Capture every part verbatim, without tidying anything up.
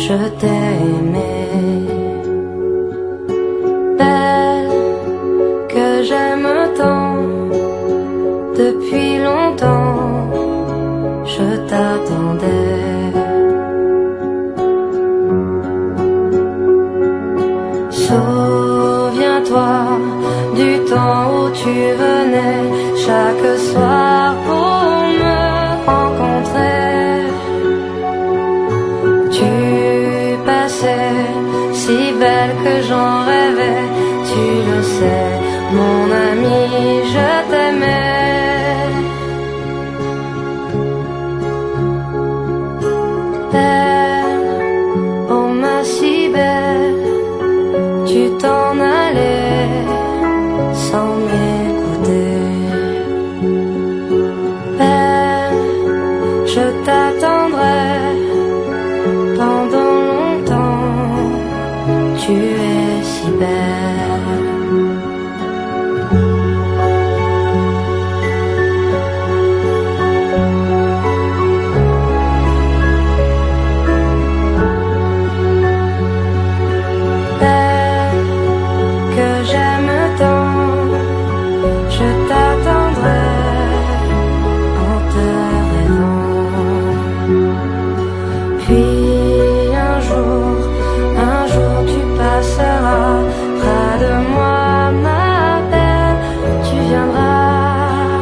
je t'ai aimé. Belle, que j'aime tant, depuis longtemps, je t'attendais. Souviens-toi du temps où tu venais chaque soir pour me rencontrer. Tu passais si belle que j'en rêvais. Tu le sais, mon ami, je t'aimais. Belle, oh ma si belle, tu t'en allais sans m'écouter. Belle, je t'attendrai pendant longtemps, tu es si belle. Belle, que j'aime tant, je t'attendrai en te rêvant. Puis un jour, un jour tu passeras près de moi, ma belle, tu viendras.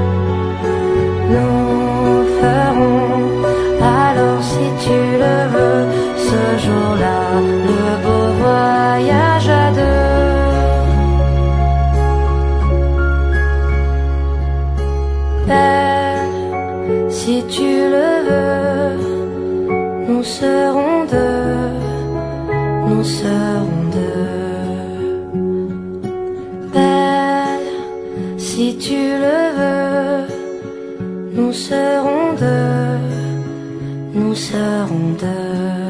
Nous ferons alors, si tu le veux, ce jour-là, le beau voyage à deux. Belle, si tu le veux, nous serons deux, nous serons deux. Belle, si tu le veux, nous serons deux, nous serons deux.